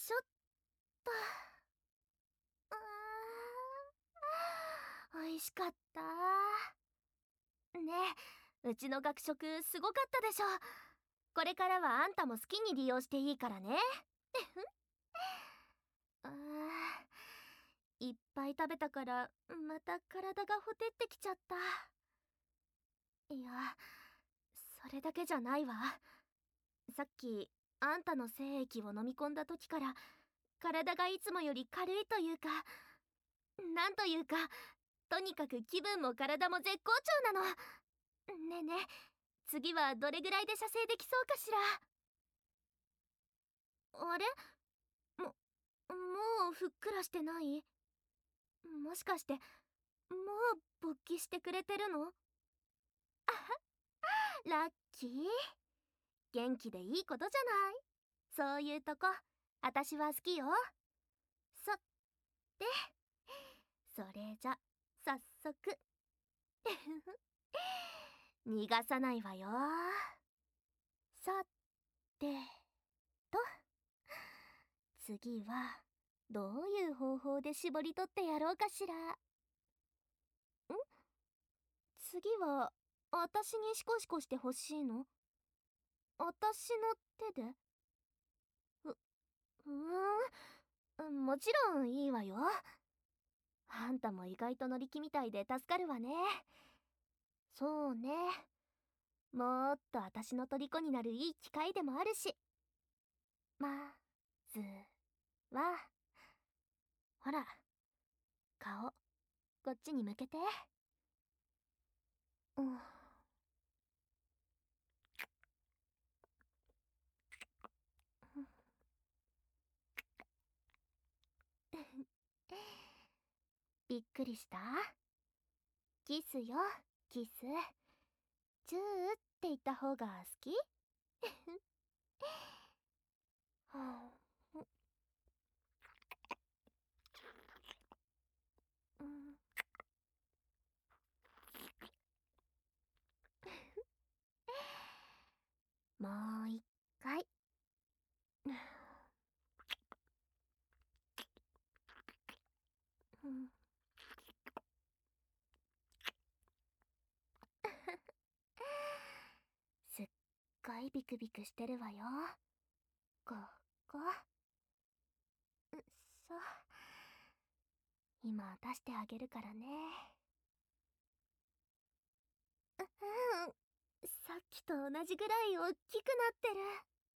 しょっと。美味しかった。ねえ、うちの学食すごかったでしょ。これからはあんたも好きに利用していいからね。あいっぱい食べたからまた体がほてってきちゃった。いや、それだけじゃないわ。さっきあんたの精液を飲み込んだ時から体がいつもより軽いというか、なんというか、とにかく気分も体も絶好調なの。ねえねえ、次はどれぐらいで射精できそうかしら。あれ、ももうふっくらしてない？もしかしてもう勃起してくれてるの？ラッキー。元気でいいことじゃない。そういうとこ私は好きよ。さて、それじゃ早速逃がさないわよ。さてと、次はどういう方法で絞り取ってやろうかしら。次は私にシコシコしてほしいの？私の手で？うもちろんいいわよ。あんたも意外と乗り気みたいで助かるわね。そうね、もっと私の虜になるいい機会でもあるし。まずは、ほら、顔こっちに向けて。うん。びっくりした？キスよ、キス。チューって言った方が好き？はあ、うん、もう一回。うん、すっごいビクビクしてるわよ。ここ。そう。今出してあげるからね。うん。さっきと同じぐらい大きくなってる。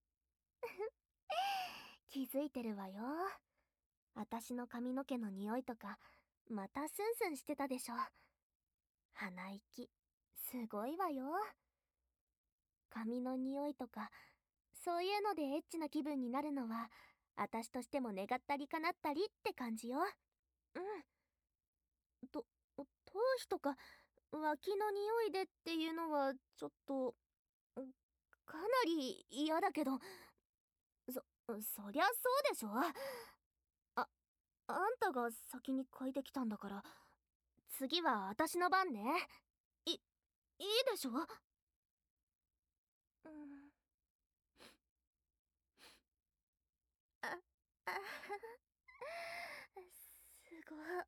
気づいてるわよ。私の髪の毛の匂いとかまたスンスンしてたでしょ。鼻息すごいわよ。髪の匂いとかそういうのでエッチな気分になるのは私としても願ったり叶ったりって感じよ。うん。頭皮とか脇の匂いでっていうのはちょっとかなり嫌だけど、そりゃそうでしょ。あんたが先に嗅いできたんだから、次は私の番ね。いいいでしょ。うん。ああすごい。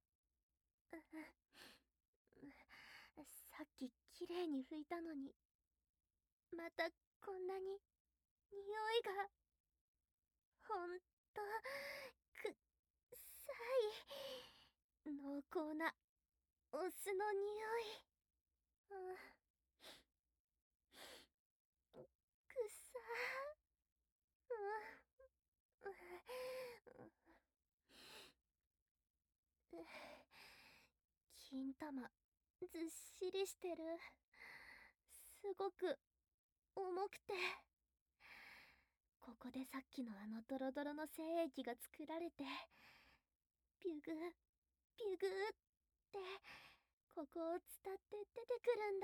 さっききれいに拭いたのにまたこんなに匂いが。ほんとくっさい濃厚なお酢の匂い。うん、くっさうん、金玉ずっしりしてる。すごく重くて、ここでさっきのあのドロドロの精液が作られてビュグビュグってここを伝って出てくるんだ。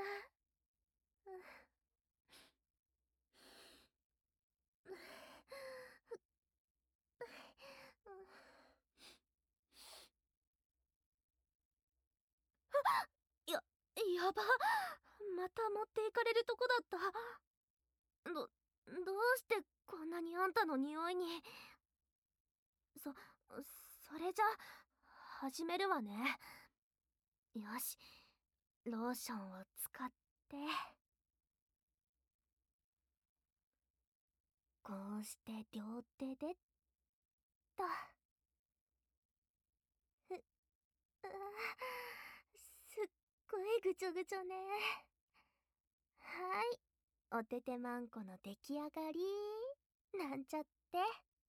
や、やば。また持っていかれるとこだった。どうしてこんなにあんたの匂いに。 それじゃ、始めるわね。よし、ローションを使って、こうして両手でっと。うわ、すっごいぐちょぐちょね。はい、おててまんこの出来上がり。なんちゃって。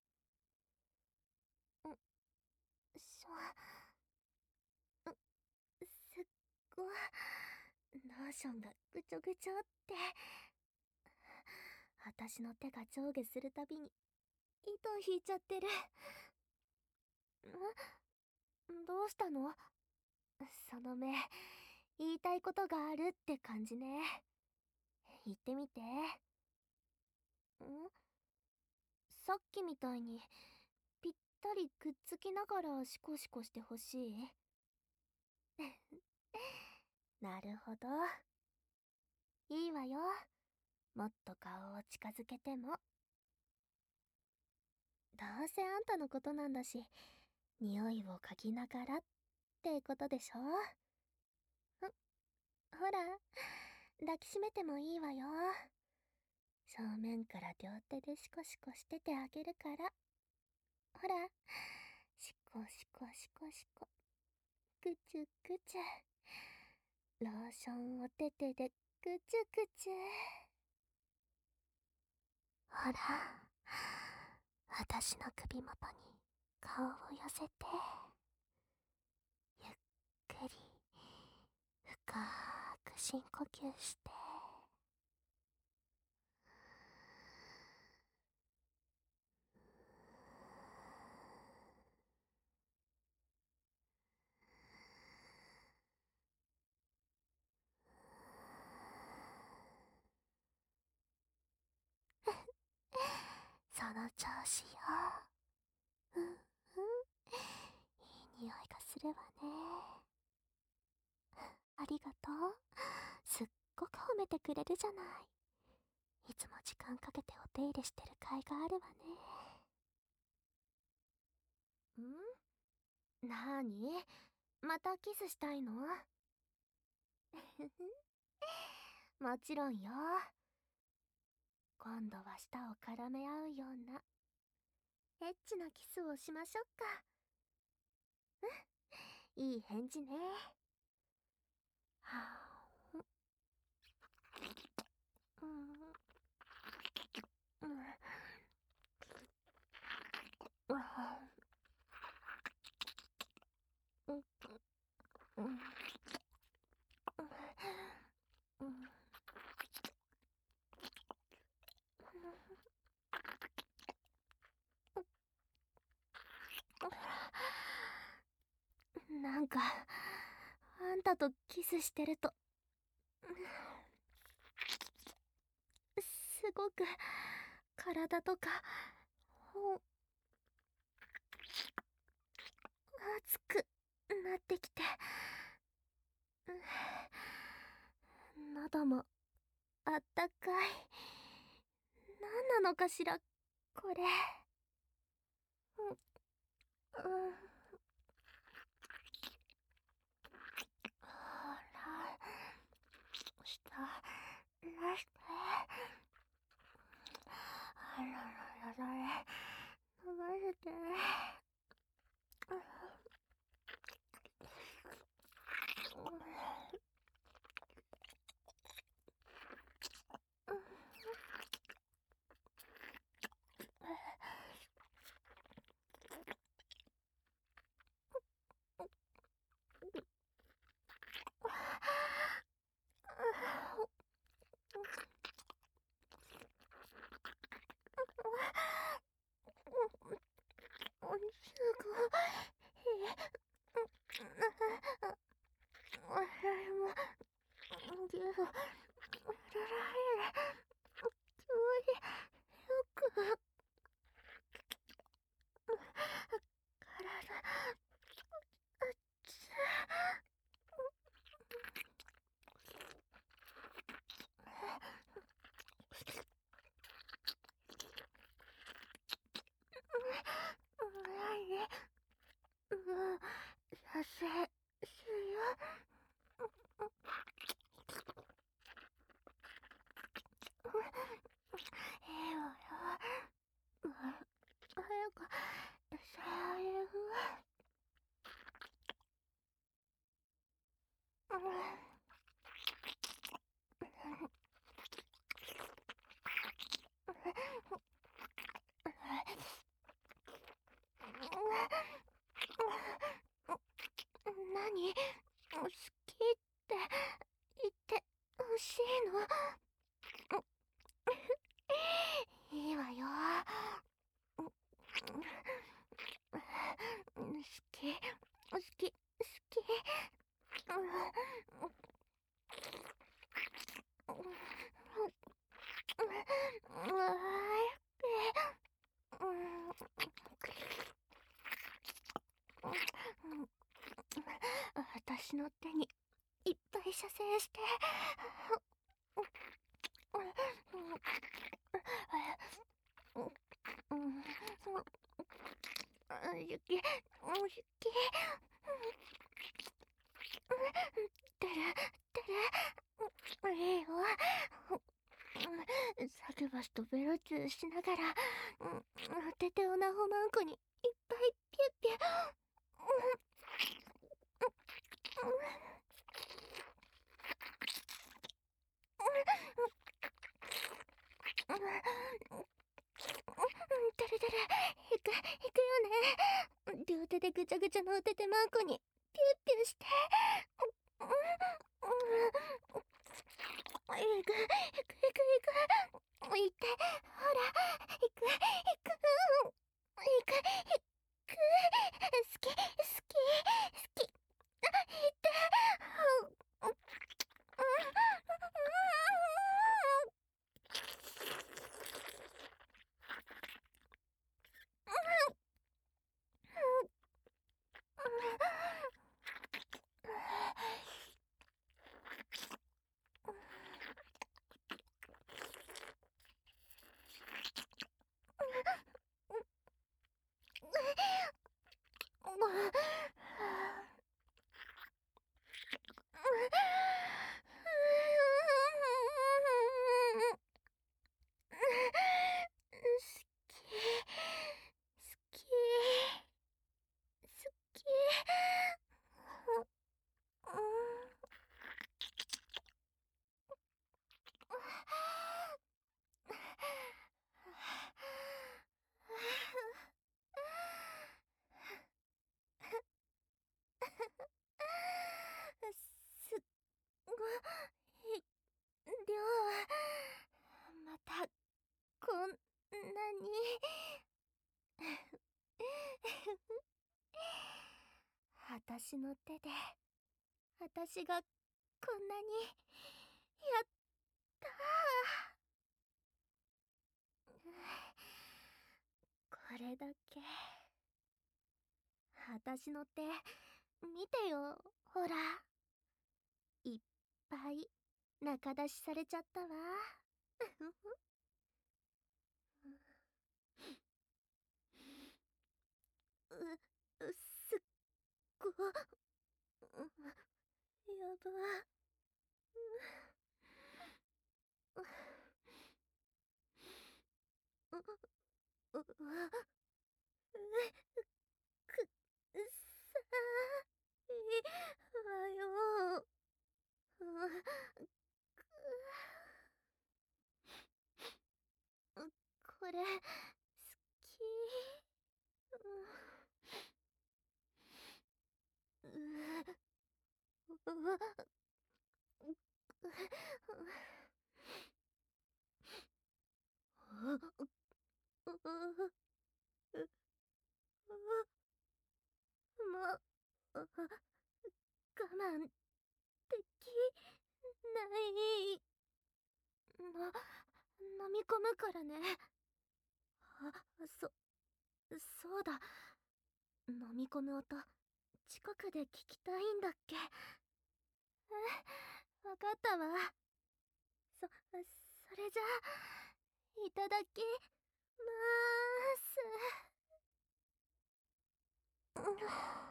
しょ、すっご。ローションがぐちょぐちょって。私の手が上下するたびに糸を引いちゃってる。どうしたの？その目、言いたいことがあるって感じね。言ってみて。さっきみたいにぴったりくっつきながらシコシコしてほしい？なるほど。いいわよ。もっと顔を近づけても。どうせあんたのことなんだし、匂いを嗅ぎながらってことでしょ？ほら、抱きしめてもいいわよ。正面から両手でシコシコしててあげるから。ほら、シコシコシコシコ。ぐちゅぐちゅ。ローションを手でぐちゅぐちゅ。ほら、私の首元に顔を寄せて、ゆっくり深く深呼吸して。その調子よ。うんうん、いい匂いがするわね。ありがとう。すっごく褒めてくれるじゃない。いつも時間かけてお手入れしてる甲斐があるわね。なーに？またキスしたいの？もちろんよ。今度は舌を絡め合うようなエッチなキスをしましょうか。いい返事ね。はあ、うん、うん、うん、うん、うん、うん、なんか、あんたとキスしてると、すごく、体とか、ほ熱くなってきて、喉もあったかい。なんなのかしら、これ。うん、ほら、下、らして。あらららら、流れて。 何？好きって言ってほしいの？いいわよ。好き、好き、好き。私の手にいっぱい射精して。ゆき、ゆき、出る、出る、いいよ。サクバスとベロチューしながら、テテオナホマンコにいっぱいピュッピュ。てるてる、行くよね。両手でぐちゃぐちゃのおててマンコにピュッピュして。行く。行って、ほら、行く。好き。行って。すごい量。またこんなに。私の手で私がこんなにやったこれだけ。私の手見てよ、ほら。いっぱい中出しされちゃったわ。すっご。やば。うわ、くさいわよ。これ好き。もう我慢できない。飲み込むからね。あ、そうだ。飲み込む音近くで聞きたいんだっけ。わかったわ。それじゃあいただきまーす。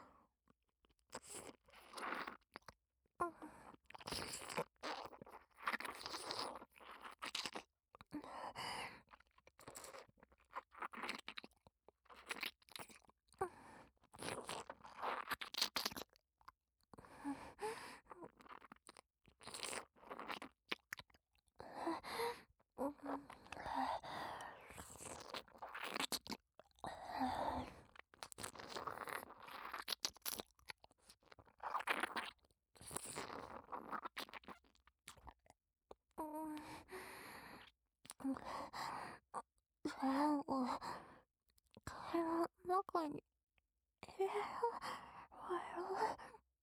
中にいるわよ。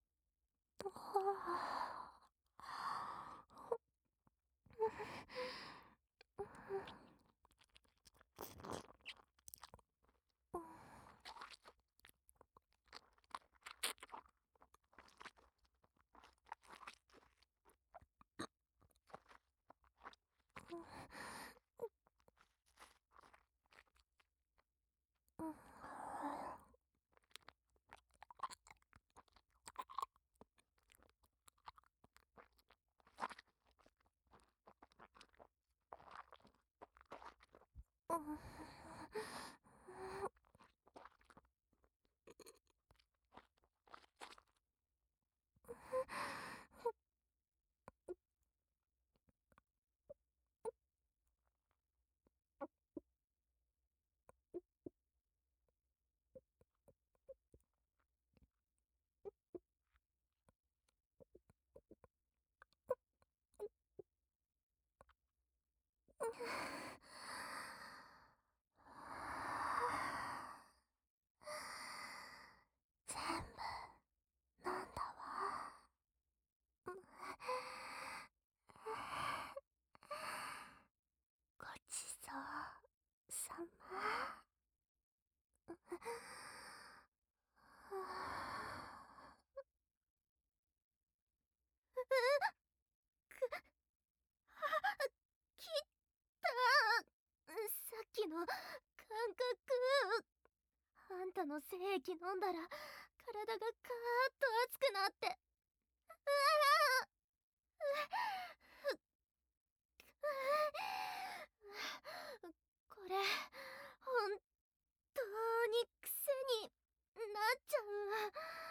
全部飲んだわ。ごちそうさま。きったさっきの感覚。あんたの精液飲んだら体がカーッと熱くなって、これ本当に癖になっちゃうわ。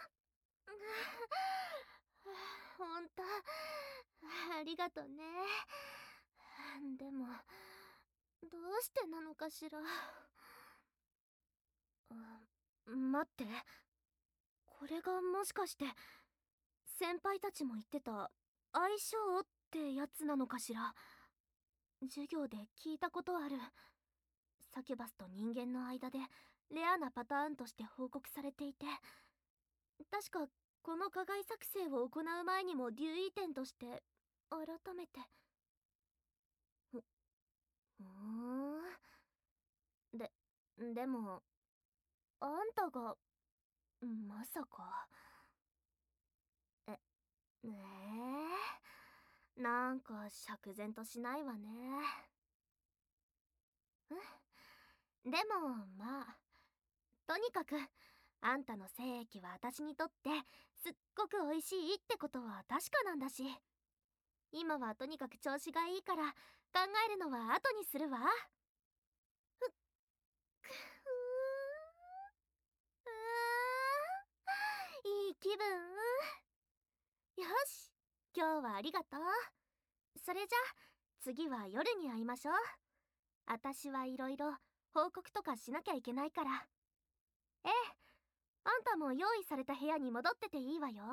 ほんとありがとね。でもどうしてなのかしら。待って、これがもしかして先輩たちも言ってた相性ってやつなのかしら。授業で聞いたことある。サキュバスと人間の間でレアなパターンとして報告されていて、確かこの加害作戦を行う前にも留意点として改めて。ふーん。でもあんたがまさか。えなんか釈然としないわね。でもまあ、とにかくあんたの精液は私にとってすっごく美味しいってことは確かなんだし、今はとにかく調子がいいから考えるのは後にするわ。くいい気分。よし、今日はありがとう。それじゃ次は夜に会いましょう。私はいろいろ報告とかしなきゃいけないから。ええ、あんたも用意された部屋に戻ってていいわよ。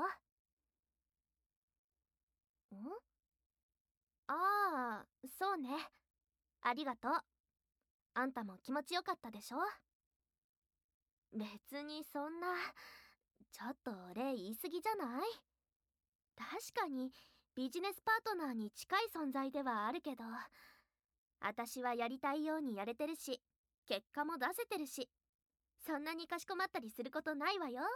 ああ、そうね。ありがとう。あんたも気持ちよかったでしょ。別にそんな、ちょっと礼言い過ぎじゃない？確かにビジネスパートナーに近い存在ではあるけど、私はやりたいようにやれてるし、結果も出せてるし、そんなにかしこまったりすることないわよ。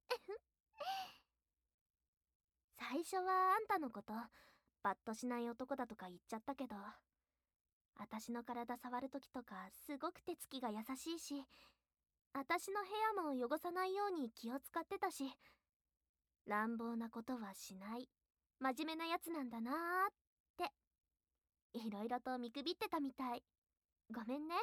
最初はあんたのことバッとしない男だとか言っちゃったけど、私の体触るときとかすごく手つきが優しいし、私の部屋も汚さないように気を使ってたし、乱暴なことはしない真面目なやつなんだなーっていろいろと見くびってたみたい。ごめんね。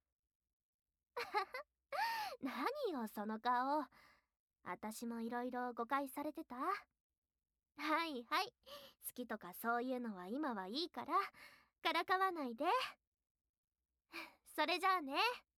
何よその顔。私もいろいろ誤解されてた？はいはい、好きとかそういうのは今はいいからからかわないで。それじゃあね。